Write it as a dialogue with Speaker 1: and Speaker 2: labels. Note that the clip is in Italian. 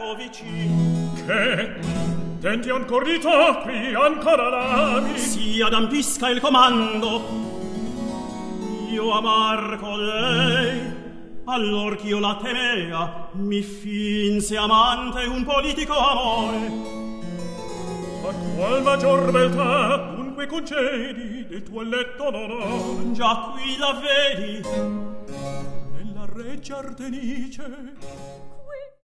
Speaker 1: vicin.
Speaker 2: Che? Tenti ancor di tocchi, ancora l'ami?
Speaker 1: Si adambisca il comando. Io amar colei, allor ch'io la temea, mi finse amante un politico amore.
Speaker 2: A qual maggior beltà dunque concedi del tuo letto non ho?
Speaker 1: Già qui la vedi
Speaker 2: nella reggia Ardenice.